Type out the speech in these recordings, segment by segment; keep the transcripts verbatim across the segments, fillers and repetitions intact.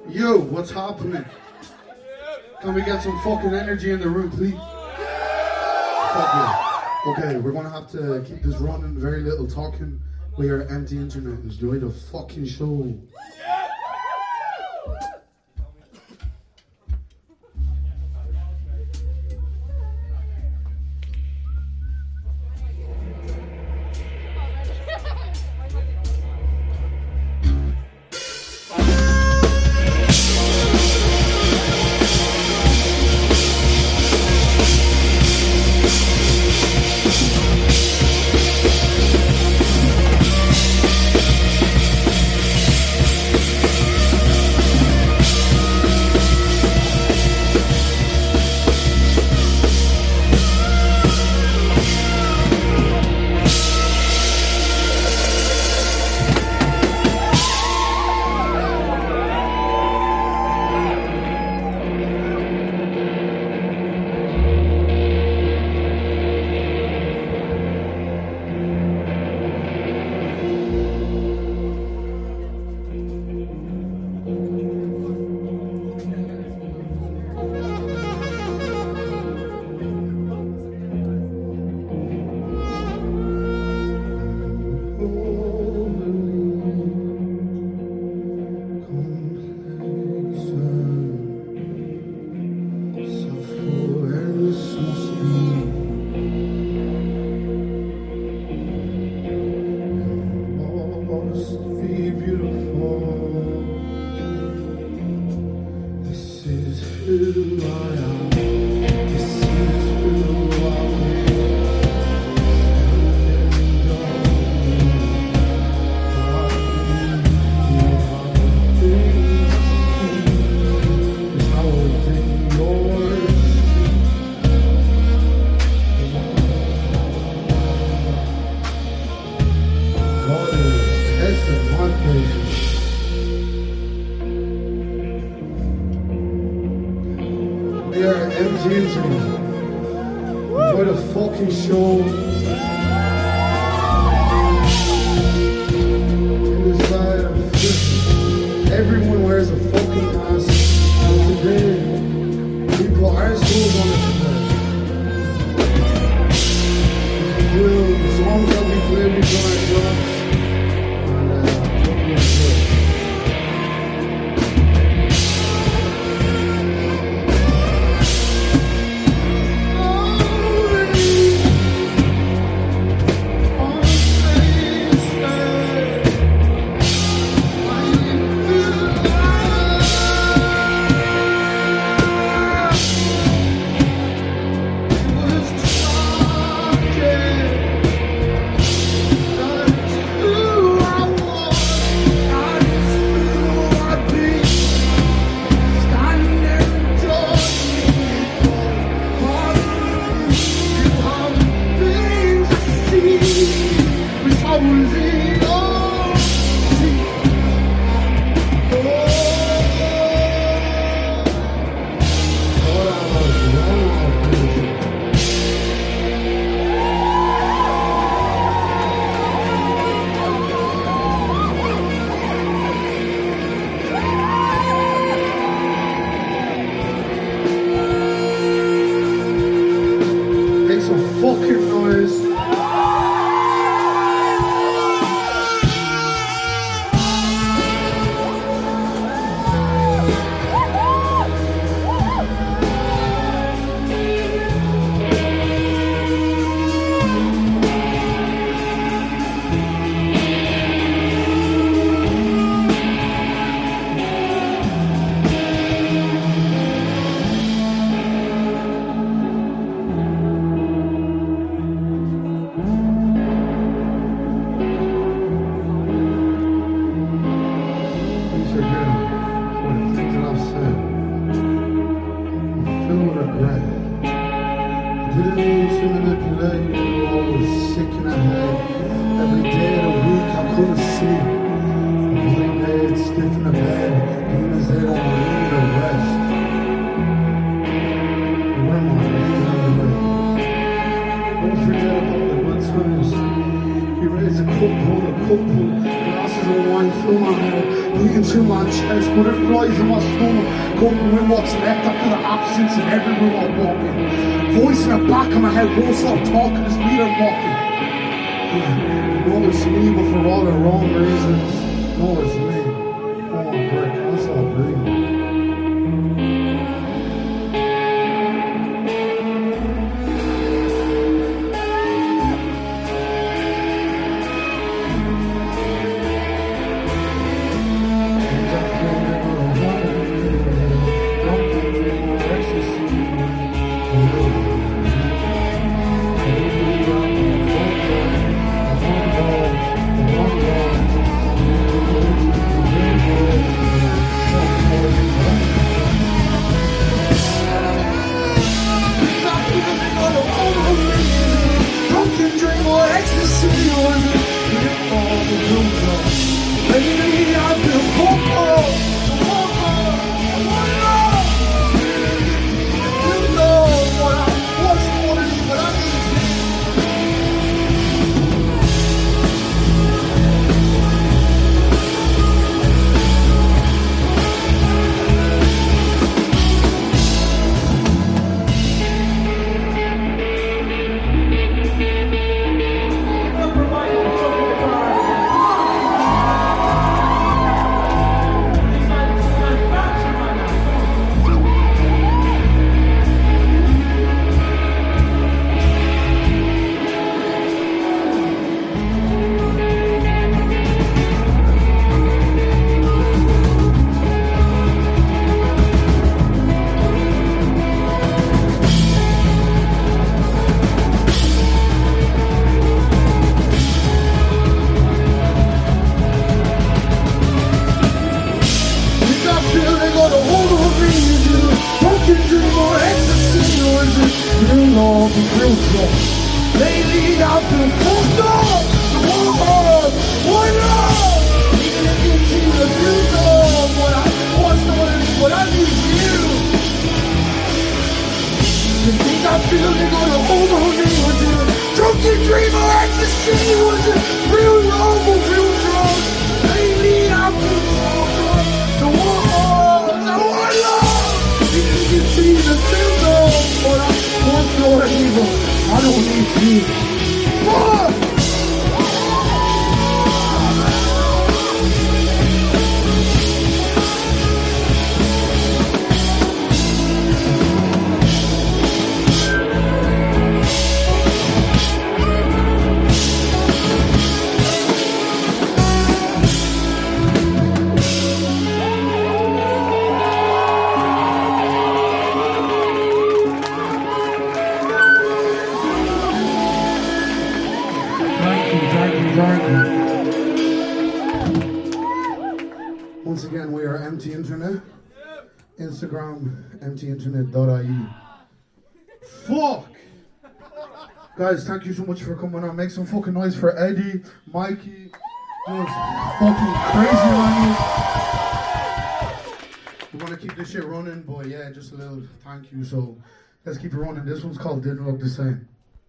Yo, what's happening? Can we get some fucking energy in the room, please? Fuck yeah. Okay, we're gonna have to keep this running, very little talking. We are empty internet. Enjoy the fucking show. Enjoy the fucking show. In this side of listen, everyone wears a fucking mask. And today, we put our souls on display. The songs that we play, we do our jobs. And uh, hope you enjoy. He raised a cup full of cup full, glasses of wine fill my head. beating through my chest, butterflies in my stomach, going with what's left after the absence in every room I walk in. Voice in the back of my head won't stop talking, it's me they're mocking. You know it's me, but for all the wrong reasons. No, it's me. Oh, I'm breaking, I stop breathing. Lately I've been fucked up. Whoa, what up? Even if you see the future, what I was doing, what I need you. The things I feel, they're gonna hold me. Was it a drunken dream or ecstasy? Was it real love or real drugs? Lately I've been fucked up. The war, I want love. Even if you see the future, what I was doing, I don't need you. Fuck! Once again, we are Empty Internet. Instagram, empty internet dot I E. Fuck! Guys, thank you so much for coming on. Make some fucking noise for Eddie, Mikey, those fucking crazy money. We want to keep this shit running, but yeah, just a little thank you. So let's keep it running. This one's called Didn't Look the Same.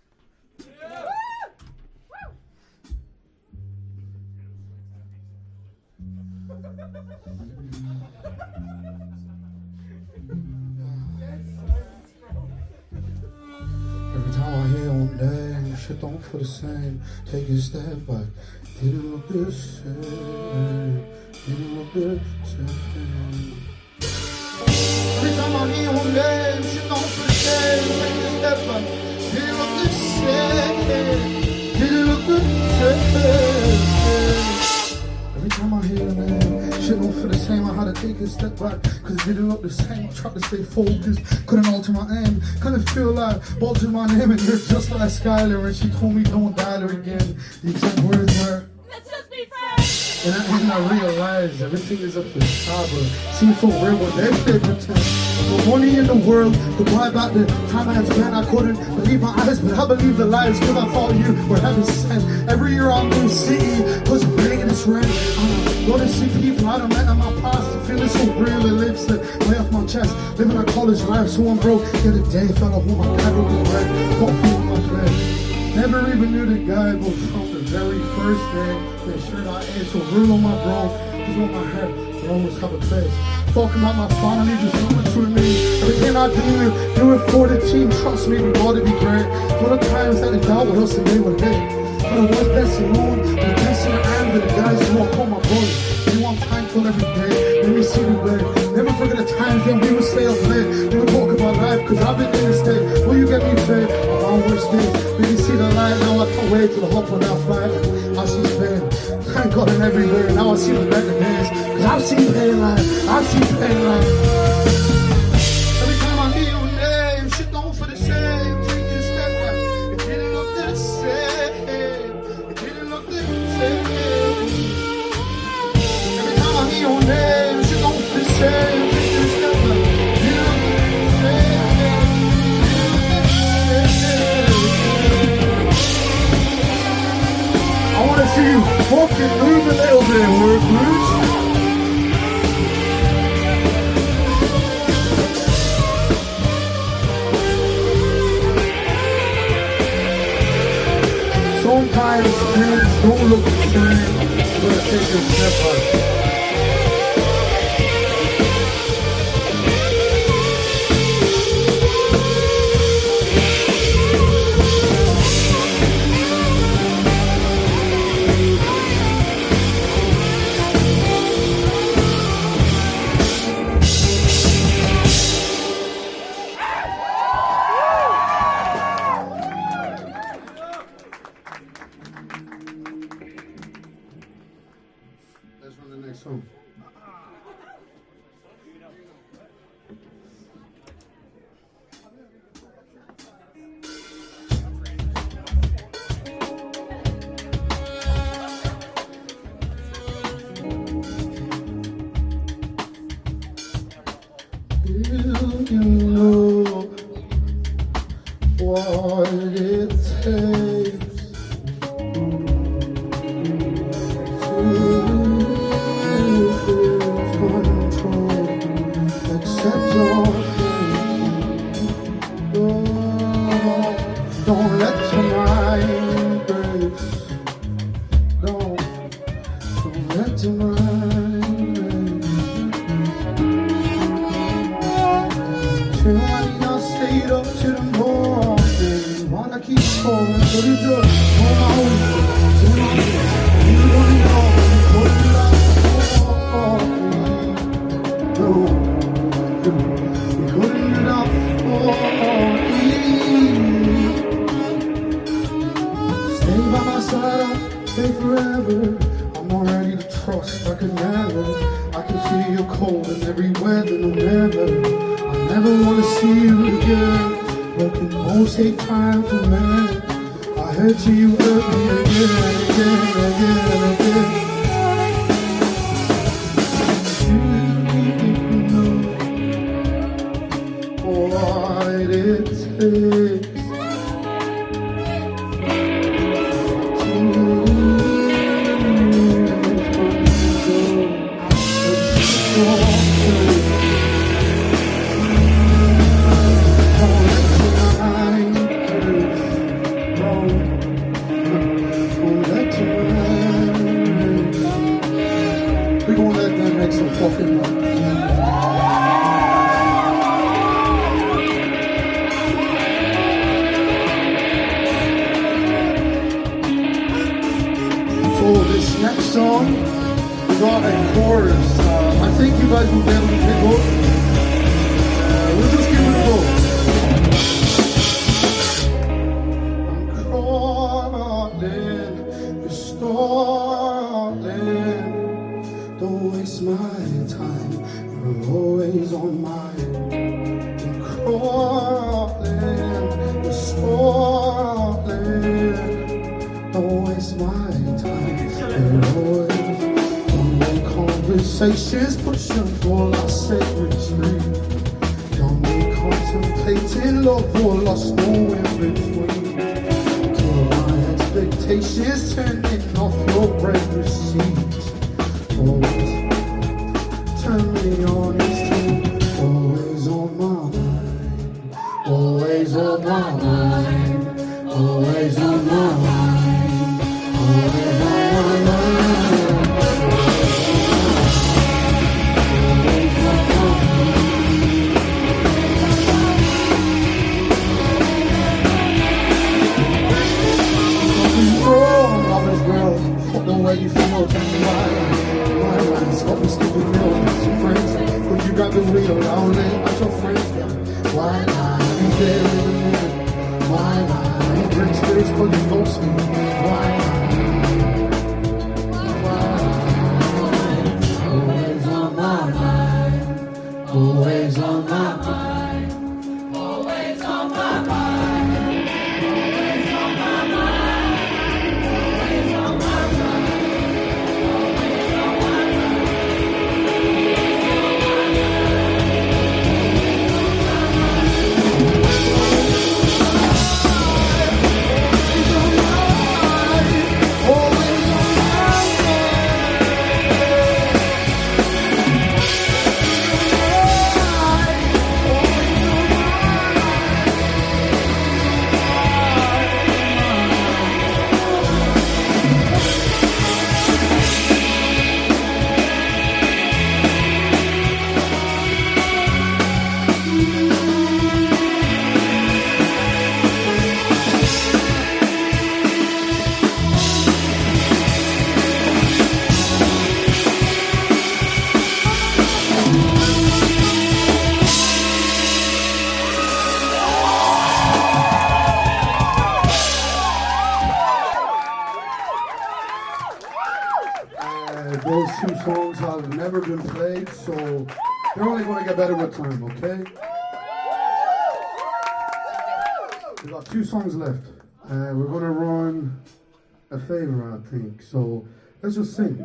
Every time I hear one day, shit don't feel the same. Take a step back, didn't look the same. Didn't look the same. Every time I hear one day, shit don't feel the same. Take a step back, didn't look the same. Didn't look the same. Every time I hear your name, shit don't feel the same. I had to take a step back, cause it didn't look the same. I tried to stay focused, couldn't alter my aim. Kinda feel like altered my name and you're just like Skylar. And she told me don't dial her again. The exact words were, let's just be friends. And I, and I realized everything is a facade, but seems so real when they say pretend. The money in the world, goodbye about the time I had spent. I couldn't believe my eyes, but I believe the lies, cause I thought you were heaven sent. Every year I'm in the city, cause I'm paying this rent. I'm going to see people I done met in my past. The feeling so real, it lifts the way off my chest. Living a college life, so I'm broke. The other day, fell off with my dad was red. Don't feel my bed. Never even knew the guy, but from the very first day, they sure I ate so real on my bro. Cause on my heart, I always have a place. Talking about my family, just know it's with me. Everything I do, do it for the team. Trust me, we gotta be great. For the times that they doubt with us and they were hit. For the ones that's alone, the best in the hand, and the guys who walk on my brother. You want thankful every day. Let me see the way. Never forget the times when we would stay up late. Never talk about life, cause I've been in this state. Will you get me fed? On my worst days. We can see the light, now I can't wait till the hop on that flight. I see pain. Thank God in everywhere. Now I see the better days. Cause I've seen pain life. I've seen pain life. Every time I hear your name, shit don't feel the same. Take a step back. It didn't look the same. It didn't look the same. Every time I hear your name, shit don't feel the same. Take a step back. It didn't look the same. I wanna see you fucking move a little bit, work, Bruce. Sometimes things don't look the same. You gotta take a step back. So you know what it takes don't let your mind break. Don't, don't let your mind break. Too many y'all stayed up to the morning. Wanna keep going, but you just on my own. Too many, you don't know what you like. No, you couldn't enough for me. Stay by my side, I'll stay forever. I'm not ready to trust, I could never. I can feel you cold in every weather, no never. I never wanna see you again. Broken bones take time to mend. I hurt you, you hurt me again and again and again and again. You know what it takes. We're gonna let them make some fucking noise. So this next song is on a chorus. Uh, I think you guys will be able to pick up. Uh, we'll just give it a go. Don't waste my time, you're always on mine. I'm crawling, you're stalling. Don't waste my time, you're always on my conversations, pushing for our sacred tree. Don't be contemplating love or lost, no in between. Till my expectations turning off your brave receipt. Always turn me on this thing. Always on my mind. Always on my mind. Always on my mind. Always on my mind. the stupid meals with some friends. When you got the wheel, I'll lay at your friends. Why not be there in the moment? Why not? You drink spirits cause you ghost me. Why not? Always on my mind, always on my mind, always on my mind, always on my mind, always on my mind, always on my Those two songs have never been played, so they're only going to get better with time, okay? We've got two songs left. Uh, we're going to run a favor, I think, so let's just sing.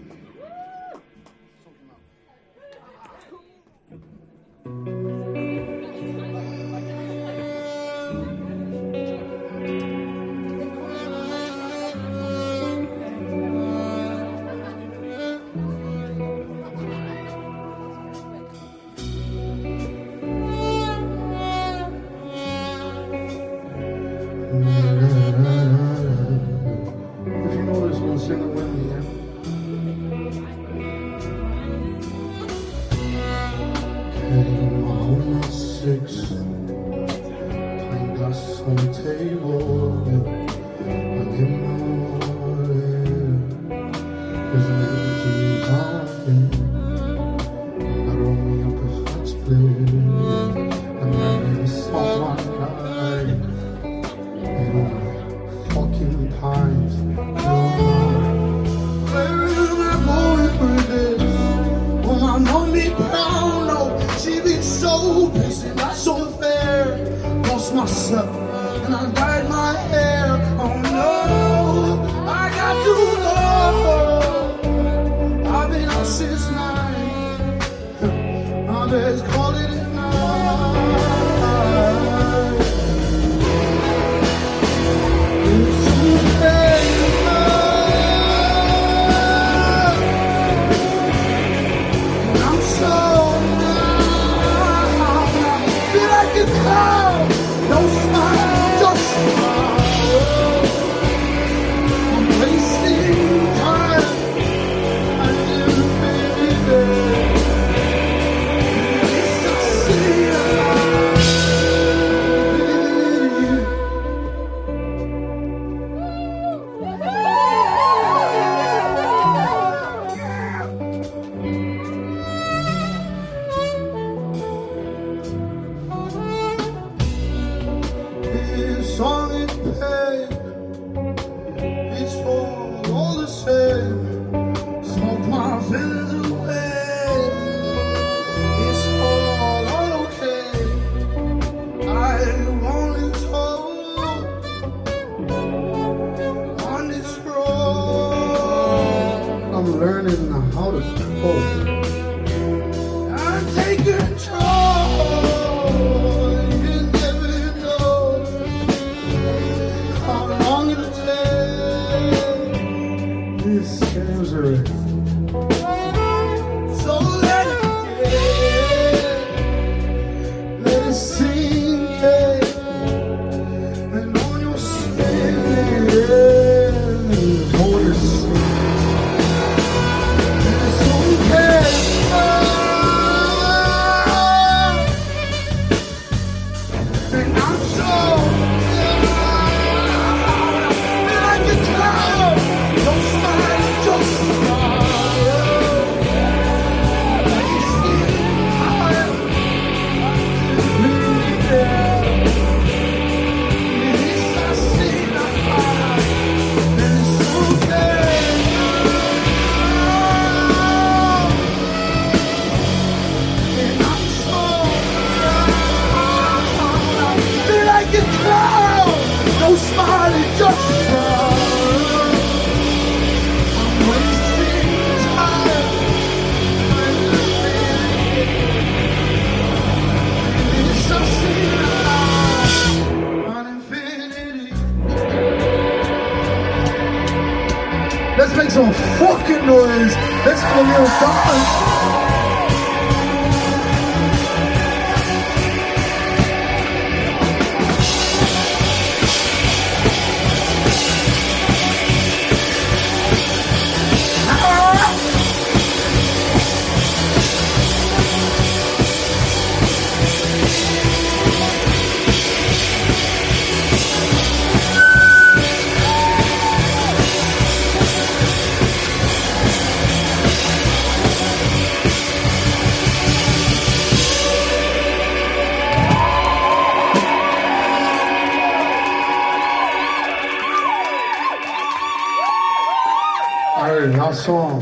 If you know this one, sing it with me, yeah? Came home at six, pint glass on the table, and in my wallet is an empty coffin. That rolled me up a fat split, and then it stopped my life. Fucking times. Where am I going with this? Well, my mommy proud, no, she be so busy, not so fair. Lost myself and I dyed my hair. Oh no, I got to go. I've been out since nine. Now let's call it a night. Song is paid, it's for all the same. Smoke my feelings away, it's all okay. I only told on this road. I'm learning how to cope. I take control. This scares her. So let it get, let it sink in, and on your skin, hold your skin. It's okay. some fucking noise. Let's have a little dance. Last song.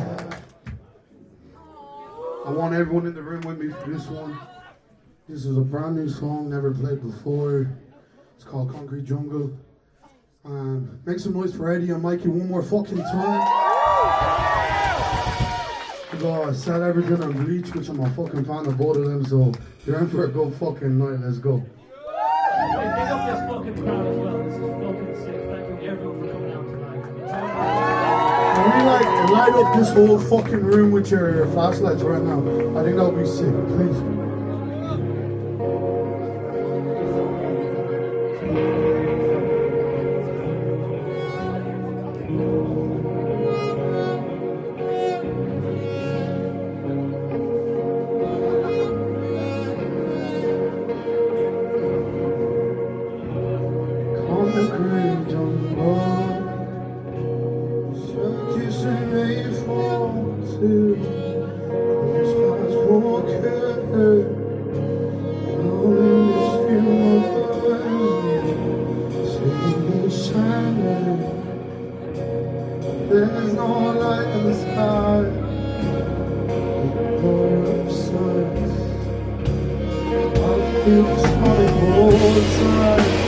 I want everyone in the room with me for this one. This is a brand new song, never played before. It's called Concrete Jungle. Um, make some noise for Eddie and Mikey one more fucking time. I got Sad Everything and Bleach, which I'm a fucking fan of both of them, so you're in for a good fucking night. Let's go. Hey, pick up this fucking crowd as well. This is fucking sick. Thank you everyone for coming out tonight. Can we like light up this whole fucking room with your flashlights right now? I think that would be sick, please. Concrete jungle. There's no light in the sky. I feel something more inside.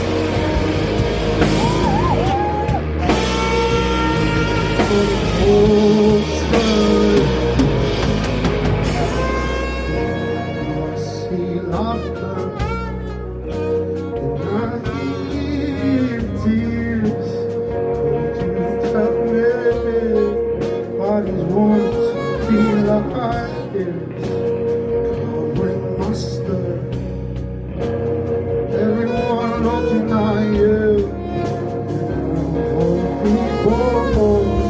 I see laughter and I hear tears. You tell me bodies want to feel like this. Covering mustard, everyone looking at you. For people.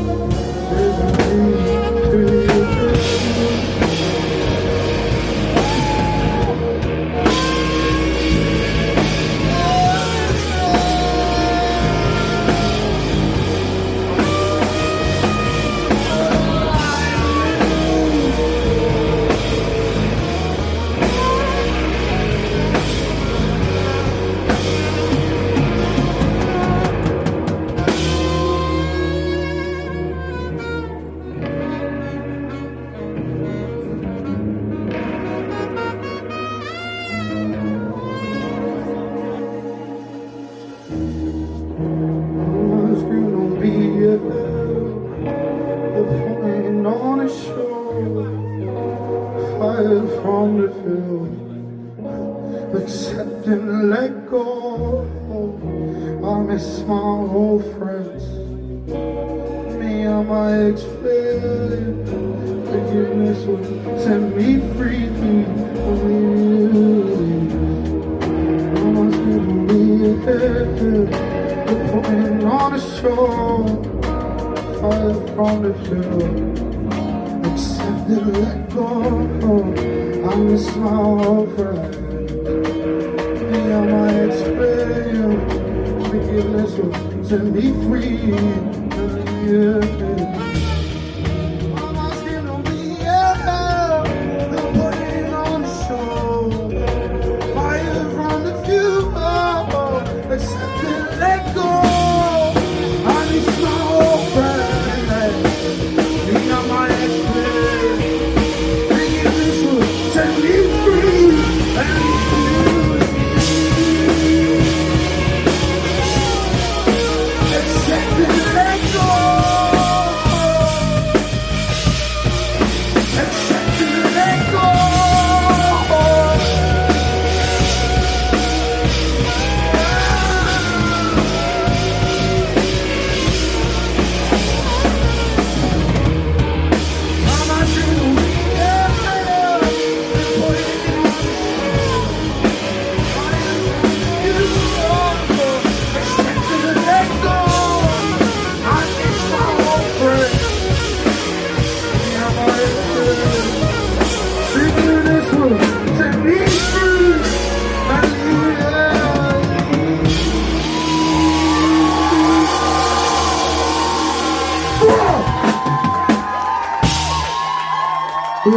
On a show, fired from the field, accepting let go. I miss my old friends, me and my ex-flip. Forgiveness would set me free from you. I must be putting on a show. Fired from the field, accepted, let go. I miss my old friends, me and my ex-flip. Forgiveness will set me free. Yeah. Let go. I need my old friend. Me and my ex-friend. Thinking this will set me free. And you accept it, let go.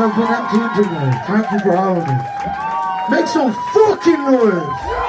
have been empty internet. Thank you for having me. Make some fucking noise!